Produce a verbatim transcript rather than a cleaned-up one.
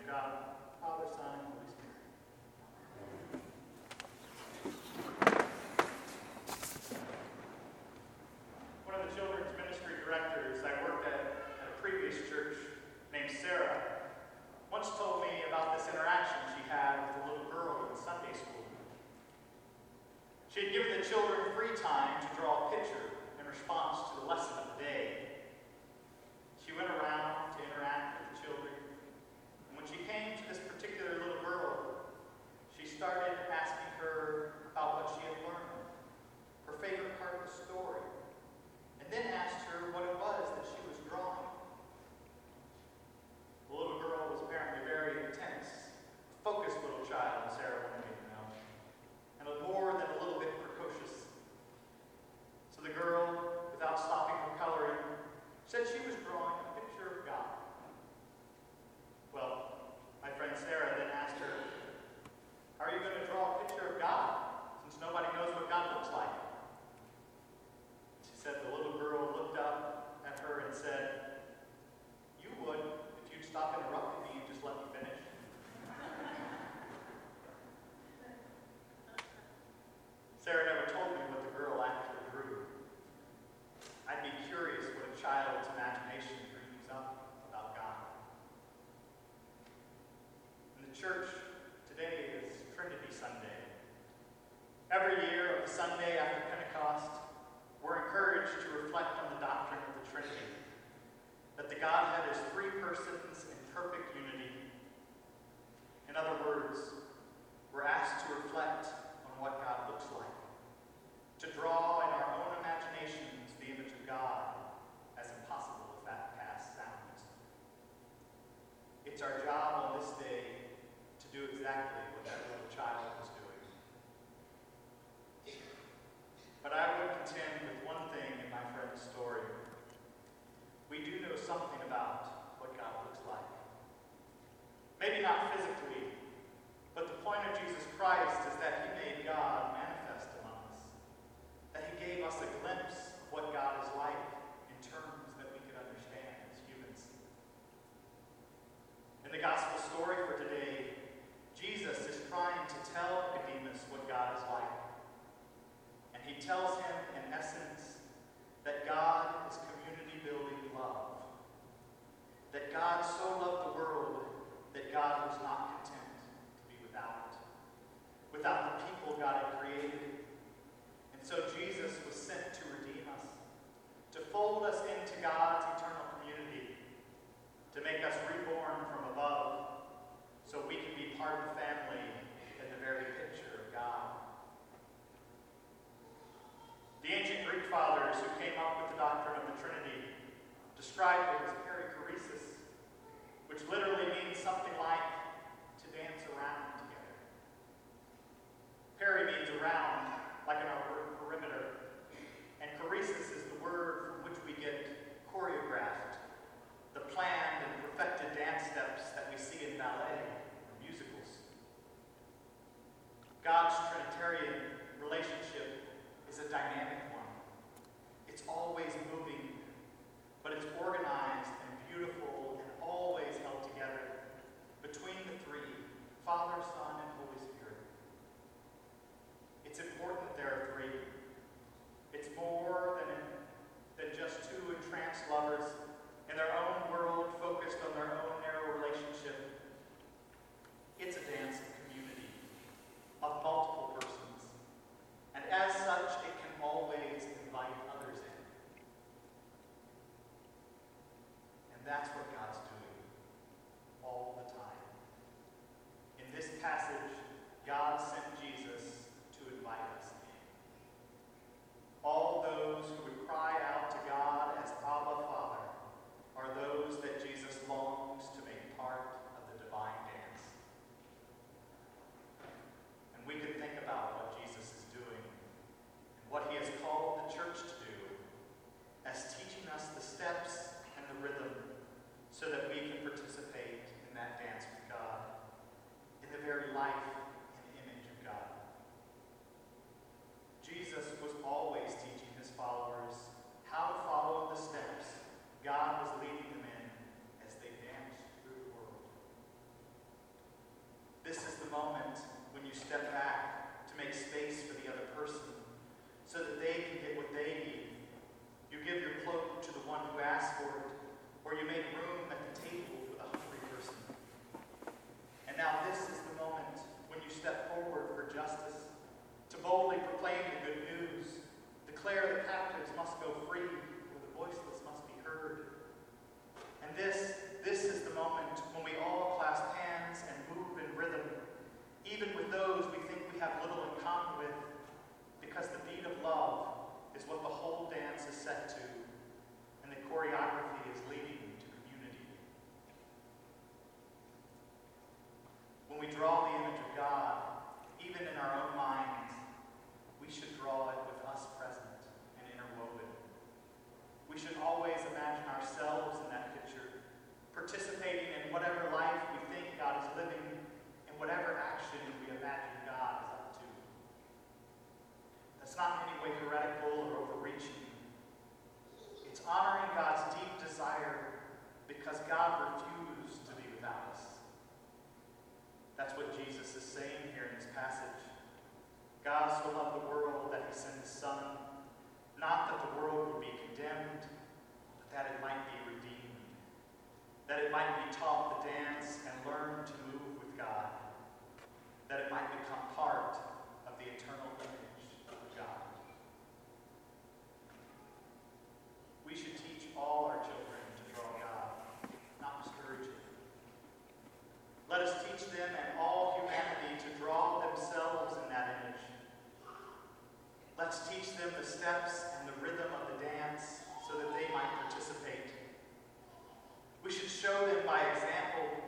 God, Father, Son, and Holy Spirit. One of the children's ministry directors I worked at at a previous church named Sarah once told me about this interaction she had with a little girl in Sunday school. She had given the children free time to draw a picture in response to the lesson of the day. She went around to interact with the children, and when she came to this particular little girl, she started asking her about what she had learned, her favorite part of the story, and then asked her what it was that she was drawing. The little girl was apparently very intense, a focused little child, Sarah wanted me to know, and a more than a little bit precocious. So the girl, without stopping her coloring, said she was drawing a picture of God. Well, my friend Sarah then asked her, "How are you going to draw a picture of God, since nobody knows what God looks like?" She said the little girl looked up at her and said, "You would if you'd stop interrupting me and just let me finish." Sarah never told me what the girl actually drew. I'd be curious what a child's imagination dreams up about God. And the church today is Trinity Sunday. Every year of the Sunday after Pentecost, we're encouraged to reflect on the doctrine of the Trinity, that the Godhead is three persons in perfect unity. In other words, we're asked to reflect on what God looks like, to draw in our own imaginations the image of God, as impossible as that past sounds. It's our job on this day to do exactly what that little child was doing. But I would contend with one thing in my friend's story. We do know something about what God looks like. Maybe not physically, but the point of Jesus Christ is that he made God manifest among us. That he gave us a glimpse of what God is like in terms that we could understand as humans. In the gospel story for today, Jesus is trying to tell Nicodemus what God is like. And he tells him, in essence, that God is community-building love. That God so loved the world that God was not content to be without it. Without the people God had created. And so Jesus was sent to redeem us, to fold us into God's eternal community, to make us reborn from above, whatever life we think God is living, and whatever action we imagine God is up to. That's not in any way heretical or overreaching. It's honoring God's deep desire because God refused to be without us. That's what Jesus is saying here in this passage. God so loved the world that he sent his Son, not that the world would be condemned, but that it might be redeemed, that it might be taught the dance and learn to move with God, that it might become part of the eternal image of God. We should teach all our children to draw God, not discourage it. Let us teach them and all humanity to draw themselves in that image. Let's teach them the steps and the rhythm of the dance so that they might participate. We should show them by example